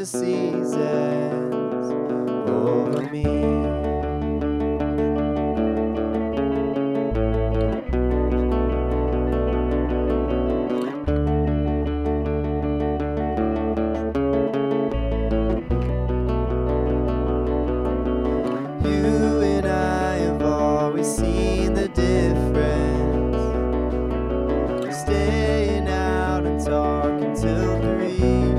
seasons over me. You and I have always seen the difference, staying out and talking till 3.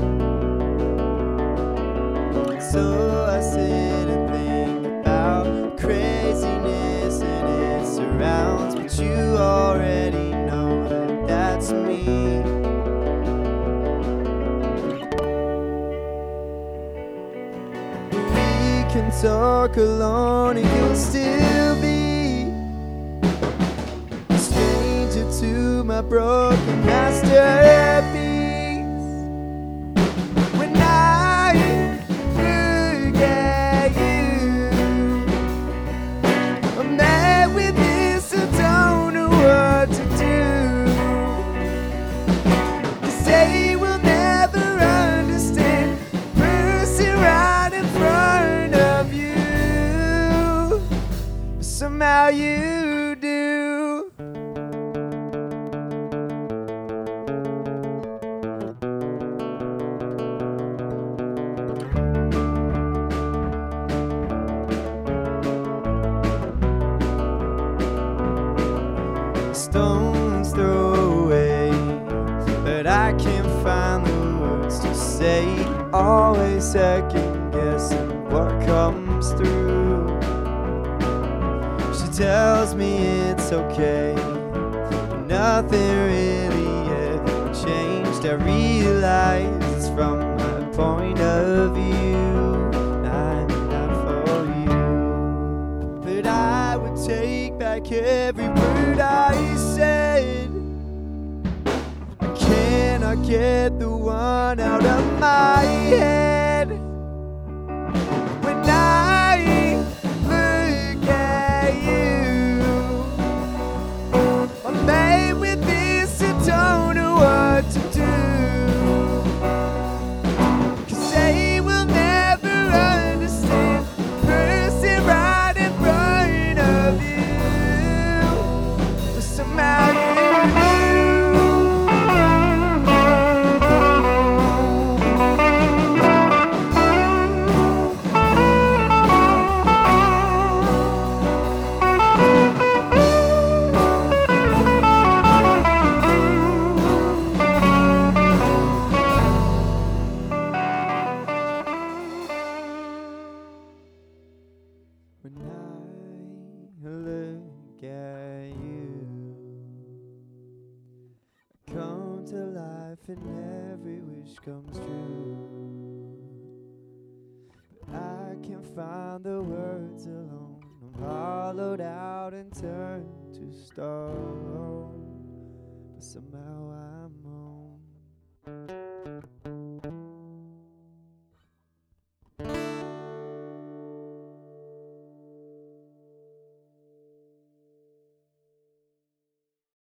So I sit and think about craziness and it surrounds, but you already know that that's me. We can talk alone and you'll still be a stranger to my broken masterpiece. When I look at you, I'm there with this, I don't know what to do. You say we'll never understand the person right in front of you, but somehow you do. Stones throw away, but I can't find the words to say. Always second guessing what comes through. She tells me it's okay, but nothing really ever changed. I realize it's from my point of view, and I'm not for you. But I would take back every word I said. I cannot get the one out of my head. When I look at you, I'm made with this, I don't know what to do. 'Cause they will never understand the person right in front of you, but somehow you when I look at you, I come to life and every wish comes true. But I can't find the words alone. I'm hollowed out and turned to stone, but somehow I